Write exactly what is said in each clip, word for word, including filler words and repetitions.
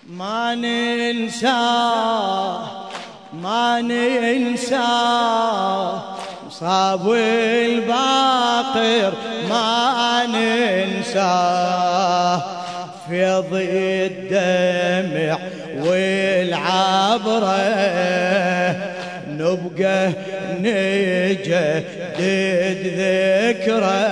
ما ننساه ما ننساه مصاب الباقر ما ننساه فيض الدمع والعبرة نبقى نجدد ذكرى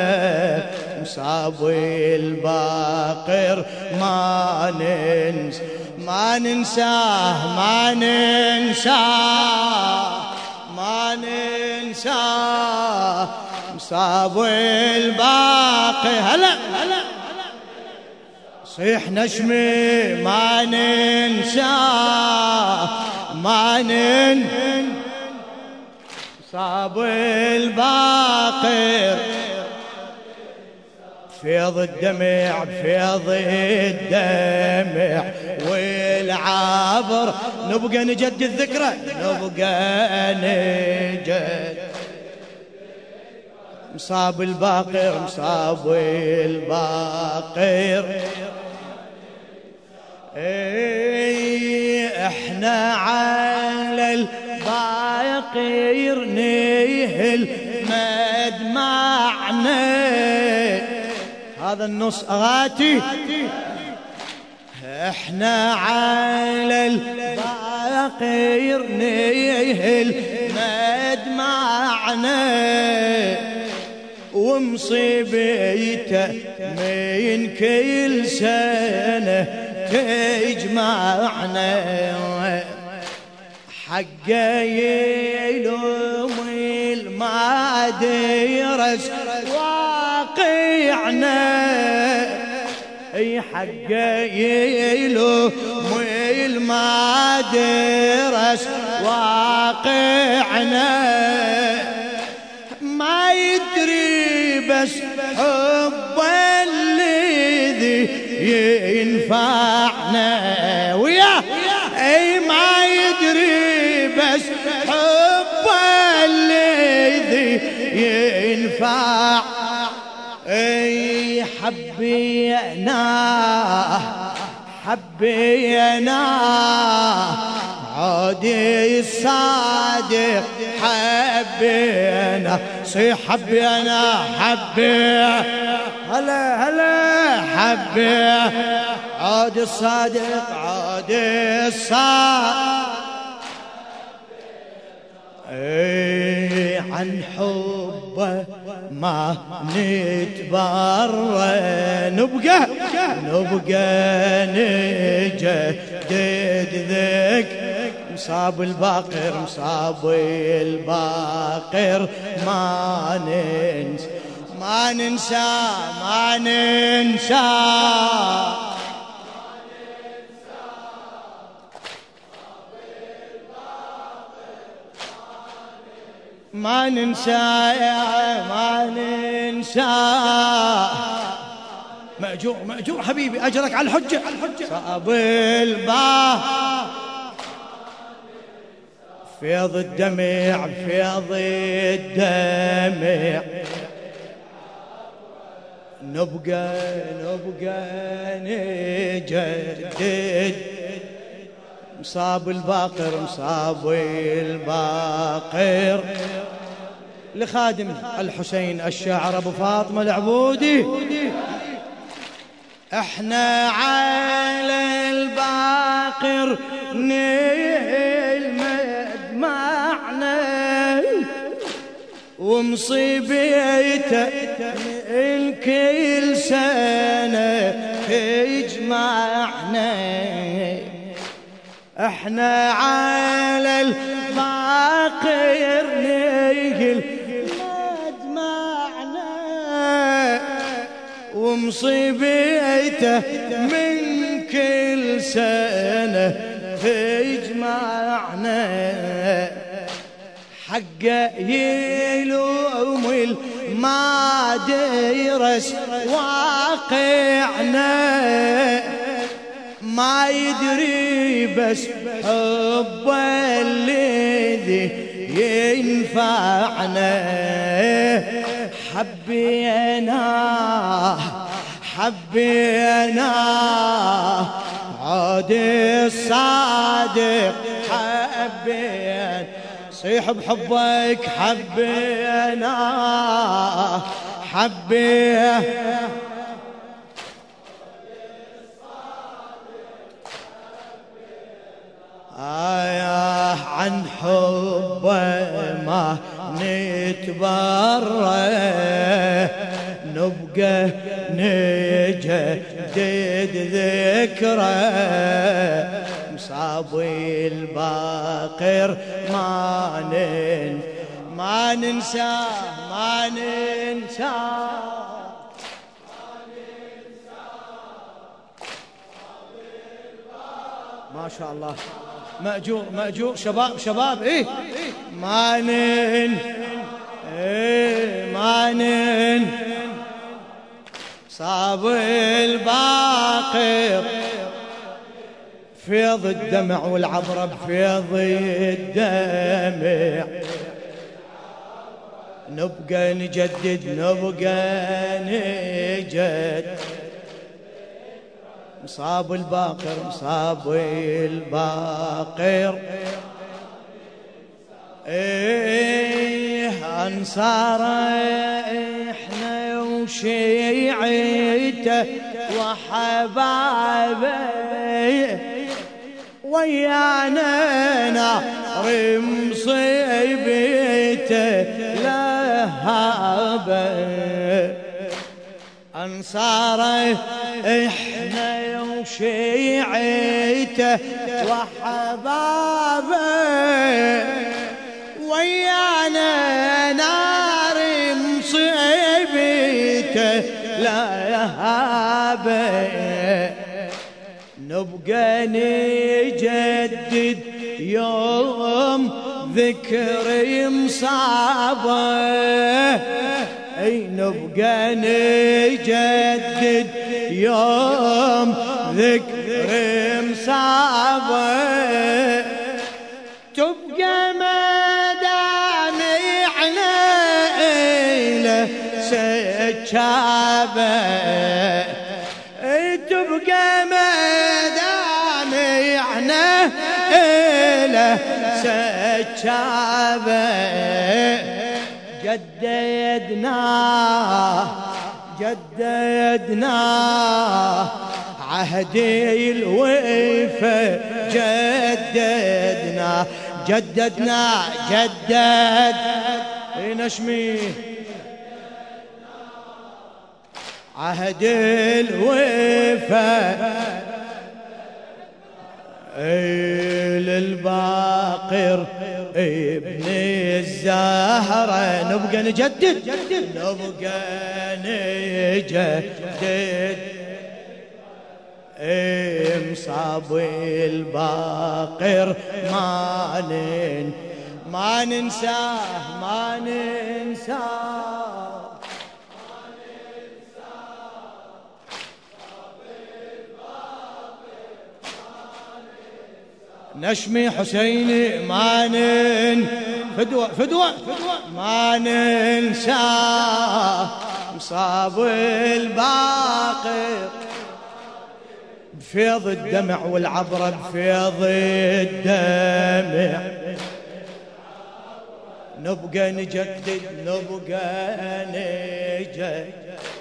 مصاب الباقر ما ننسى ما ننساه ما ننساه ما ننساه مصاب الباقر هلا هلا صيح نشمي ما ننساه ما نن مصاب الباقر فيض الدمع فيض الدمع والعبر نبقى نجدد الذكرى نبقى نجدد مصاب الباقر مصاب الباقر اي احنا على الباقر نيهل مدمعنا هذا النص أغاتي احنا على الباقر نيهل مدمعنا ومصيبته من كل سنة تجمعنا حقه يلوم المادرس واقعنا اي حقه يلوم المادرس واقعنا ما يدري بس حب الذي ينفعنا وياه اي ما يدري بس حب الذي ينفع اي حبينا حبينا عودي الصادق حبينا صيح حبينا حبي هلا هلا حبي عود الصادق عود الصادق اي عن حبه ما نتبرى نبقى نبقى نجدد ذك مصاب الباقر مصاب الباقر ما ننسى ما ننسى ما ننسى ما ننسى ما ننسى مأجور مأجور حبيبي أجرك على الحجة على الحجة صاب البا فيض الدمع فيض الدمع نبقى نبقى نجدد مصاب الباقر مصاب الباقر لخادم الحسين الشاعر ابو فاطمه العبودي احنا على الباقر نيل مدمعنا ومصيبته الكل سنه تجمعنا احنا على الباقر نيل مدمعنا ومصيبته من كل سنة تجمعنا حقه يلوم المادرس واقعنا ما يدري بس حب الذي ينفعنا حبينا حبينا عود الصادق حبين صيح بحبك حبينا حبيه آية عن حبه ما نتبرى نبقى نجدد ذكرى مصابي الباقر ما نن ما ننساه ما ننساه ما شاء الله مأجور مأجور شباب شباب ايه ما نن ايه ما نن صاب الباقر فيض الدمع والعبرة بفيض الدمع نبقى نجدد نبقى نجدد مصاب الباقر مصاب الباقر ايه انصار احنا وشيعته وحبايبه ويانا نار مصيبته لهابه انصاره احنا وشيعته وحبابه ويانا نار مصيبته لهابه نبقى نجدد يوم ذكر مصابه اي نبقى نجدد يوم ذكر مصابه تبقى مدامعنا إلى سجابه تبقى مدامعنا إلى سجابه جددناه جددناه عهدي الوفا جددنا جددنا جدد نشمي عهد الوفا للباقر ابن الزهرة نبقى نجدد نبقى نجدد مصابي الباقر ما نن ما ننساه ما ننساه نشمي حسيني ما نن فدوة فدوة ما ننساه مصاب الباقر بفيض الدمع والعبرة بفيض الدمع نبقى نجدد نبقى نجدد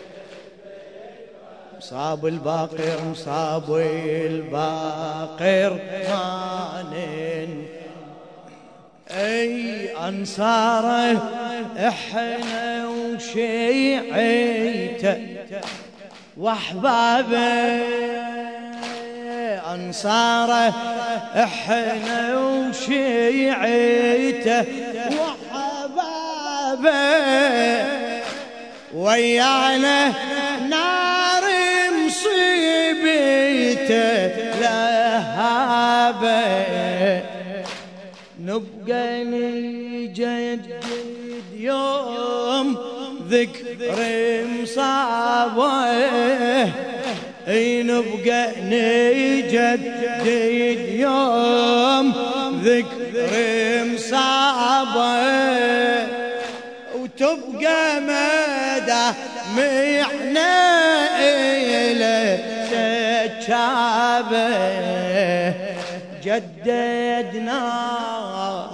مصاب الباقر مصاب الباقر مانن اي انصاره احنا وشيعته واحبابه انصاره احنا وشيعته وحبابه ويانا نار مصيبته لهابه نبقى نجدد يوم ذكر مصابه اي نبقى نجدد يوم ذكر مصابه وتبقى مدى معنا إلى سجابه شبابه جددناه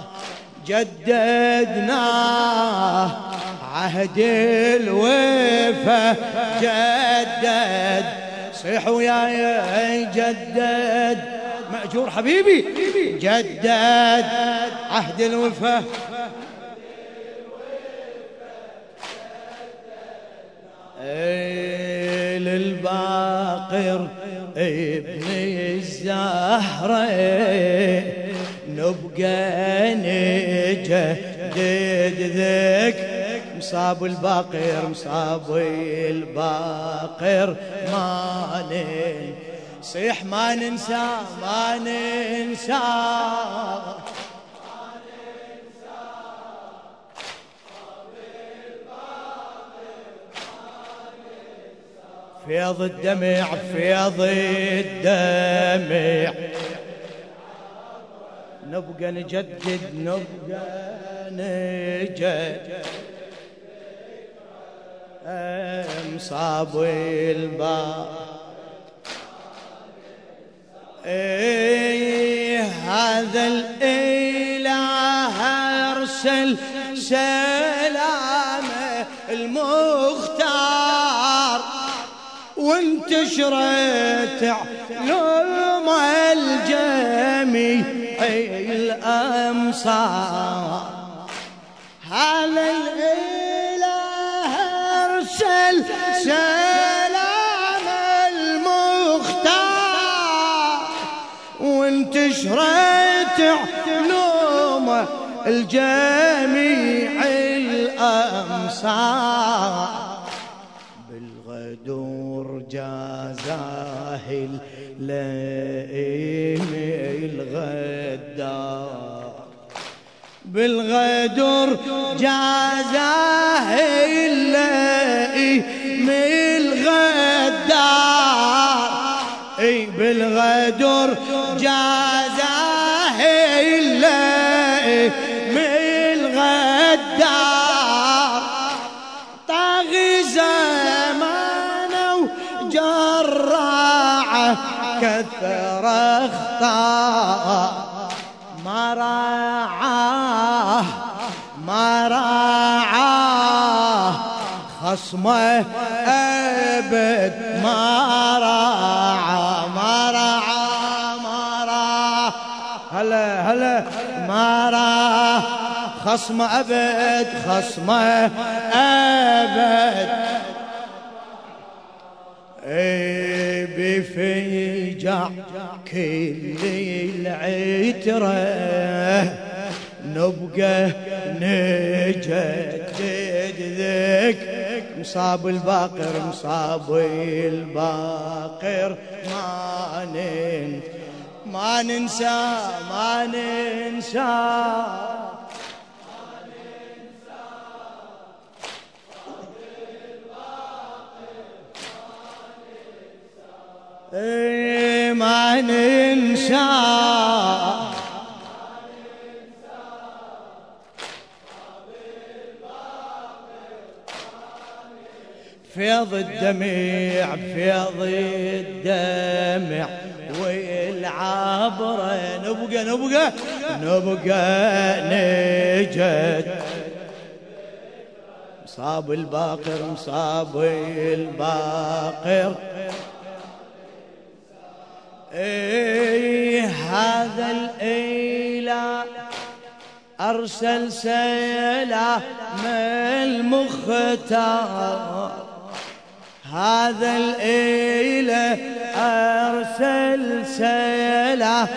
جددناه عهد الوفا جدد صيح وياي جدد مأجور حبيبي جدد عهد الوفا اي للباقر ابن الزهرة نبقى نجدد ذك مصاب الباقر مصاب الباقر ما ننسى ما ننسى ما ننسى فيض الدمع فيض الدمع نبقى نجدد نبقى نجدد مصاب الباب ايه هذا الاله ارسل سلامه المختار وانتشرت علوم الجميع الامصار هذا الاله ارسل سلام المختار وانتشرت علوم الجميع الامصار بالغدور جازاه اللئيم الغدار بالغدر جازاه اللئيم الغدار اي بالغدر جازاه اللئيم الغدار طاغي زمانه وجراعه كثر اخطاء ما راعاه ما راعاه خصمه أبد ما راعاه ما راعاه ما راعاه هلا هلا ما راعاه خصمه أبد خصمه أبد اي بفجع كل العترة نبقى نجدد ذك مصاب الباقر مصاب الباقر ما ننسى ما ننسى ما ننسى اي ما ننسى فيض الدمع فيض الدمع والعبرة نبقى نبقى نبقى نجد مصاب الباقر مصاب الباقر ايه هذا الاله ارسل سلام المختار هذا الاله ارسل سلام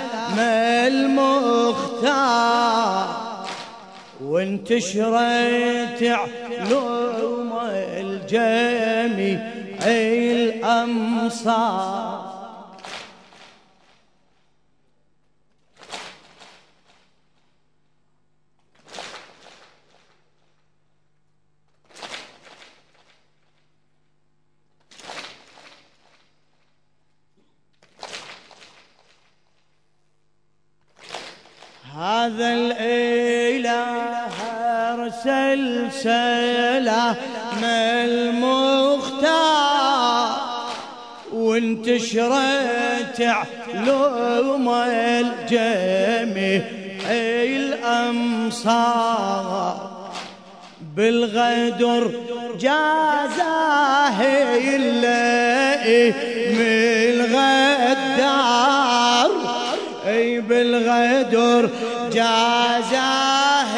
المختار وانتشرت علوم الجميع الامصار هذا الإله أرسل سلام المختار وانتشرت علوم الجميع الأمصار بالغدر جازاه اللئيم الغدار اي بالغدر جازاه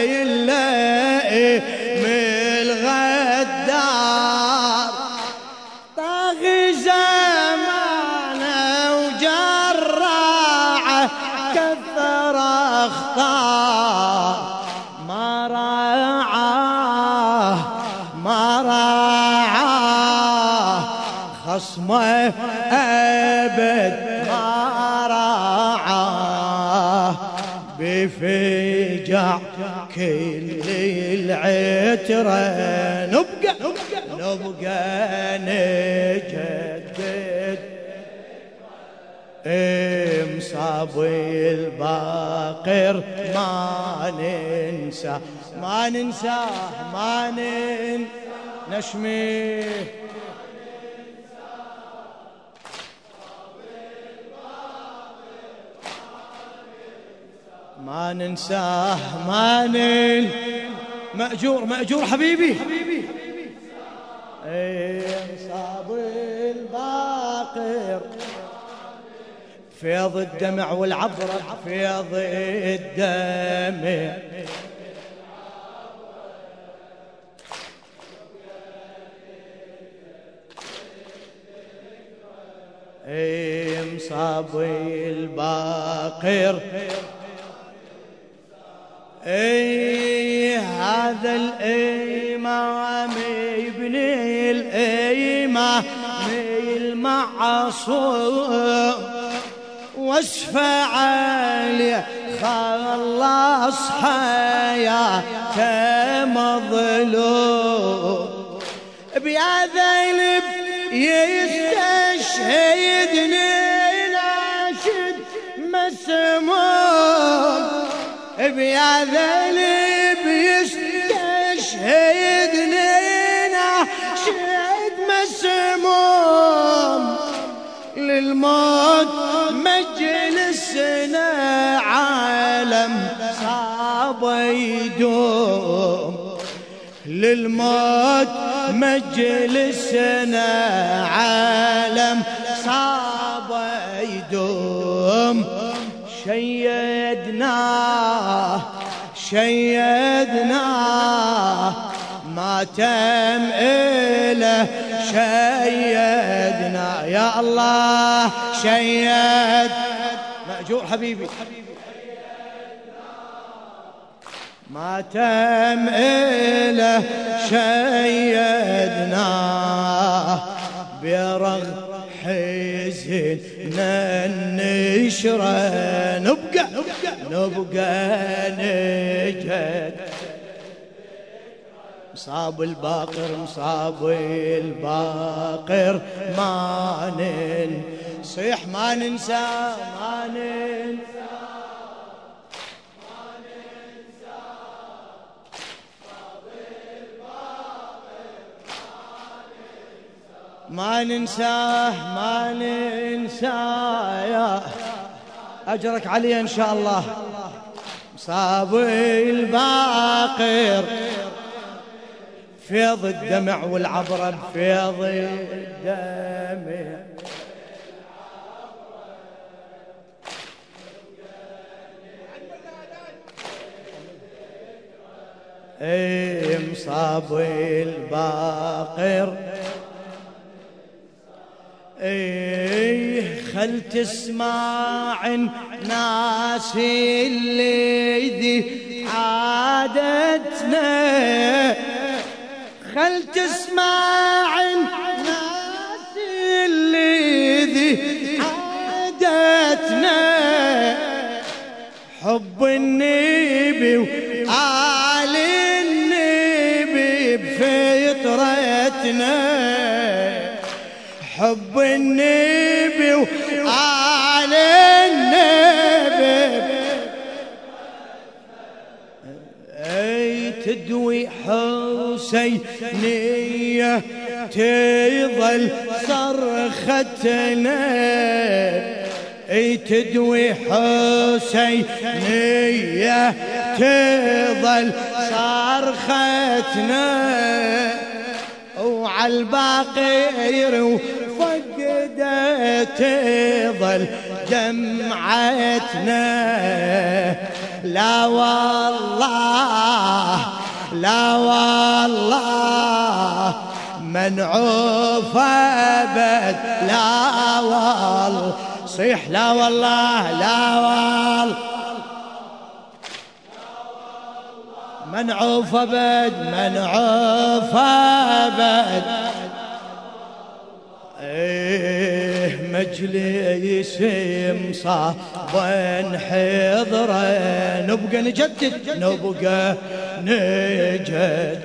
اللئيم الغدار طاغي زمانه وجراعه كثر اخطار ما راعاه ما راعاه خصمه ابد ما راعاه بفجع كل العترة نبقى نبقى نجدد مصابي الباقر ما ننسى ما ننساه ما ننسى نشميه ما ننساه ما نن مأجور مأجور حبيبي ايه مصابي الباقر فيض الدمع والعبرة فيض الدمع ايه مصابي الباقر ايه هذا الامام ابن الامام المعصوم واشفى عليه خلص حياته مظلوم بهذا الب يستشهدني ناشد مسموم بهذا الب يستشهدني ناشد مسموم للموت مجلسنا عالم صعب يدوم للموت مجلسنا عالم صعب يدوم شيدناه شيدناه ما تم إله شيدنا يا الله شيد مأجور حبيبي ما تم إله شيدنا برغم حزننا النشرة نبقى نبقى نجد مصاب الباقر مصاب الباقر ما ننصيح ما ننسى ما ننسى ما ننساه ما ننساه يا أجرك علي إن شاء الله مصاب الباقر فيض الدمع والعبرة بفيض الدمع اي مصاب الباقر ايه خل تسمع الناس اللي ذي عادتنا خل تسمع الناس اللي ذي عادتنا حب النبي وآل النبي بفطرتنا حب النبي وآل النبي اي تدوي حسينية تظل صرختنا اي تدوي حسينية تظل صرختنا وعالباقير وفقده تظل دمعتنا لا والله لا والله منعوف أبد لا والله صيح لا والله لا والله منعوف أبد منعوف أبد ايه مجلس مصابا حضرا نبقى نجدد نبقى نجدد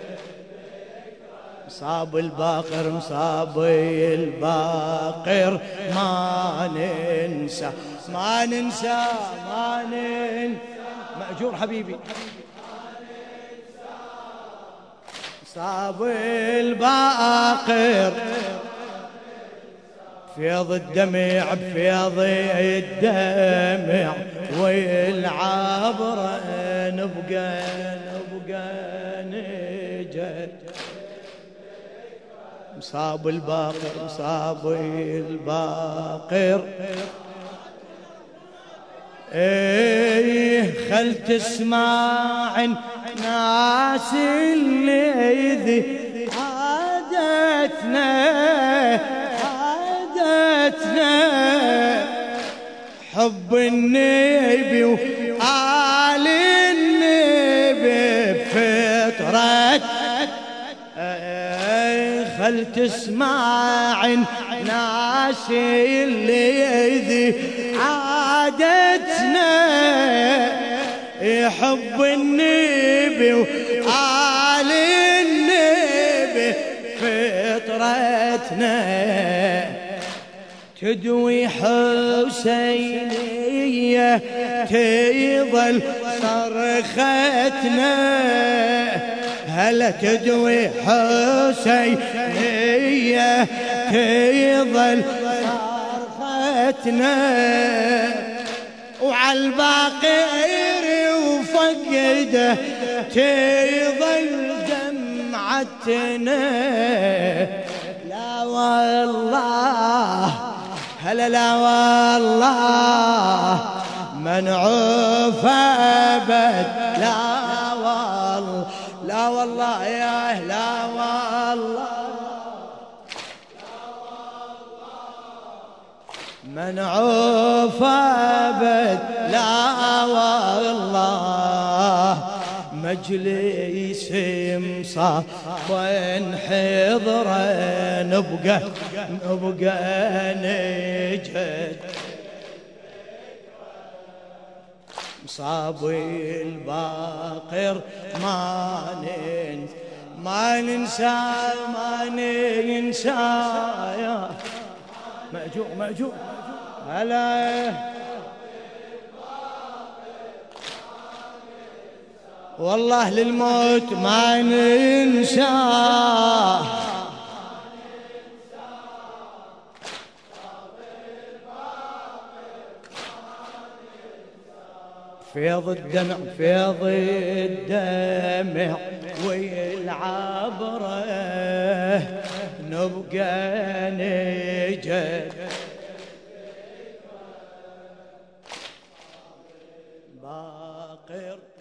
مصاب الباقر مصاب الباقر ما ننسى ما ننسى ما ننسى مأجور حبيبي مصاب الباقر فيض الدمع بفيض الدمع والعبرة نبقى نبقى نجد مصاب الباقر مصاب الباقر ايه خل تسمع ناس اللي عادتنا حب النبي وآل النبي بفطرة خل تسمع ناس اللي عادتنا يحب النبي وآل النبي فطرتنا تدوي حسينية تظل صرختنا هلا تدوي حسينية تظل صرختنا وعالباقير وفقده تظل دمعتنا لا والله هلا لا والله منعوف أبد لا والله لا والله يا لا والله منعوف أبد لا والله مجلس مصابا حضرا نبقى نبقى نجد مصاب الباقر ما ننسى ما ننسى ما ننسى يا مأجور مأجور هلا والله للموت ما ننسى فيض الدمع فيض الدمع والعبرة نبقى نجد باقر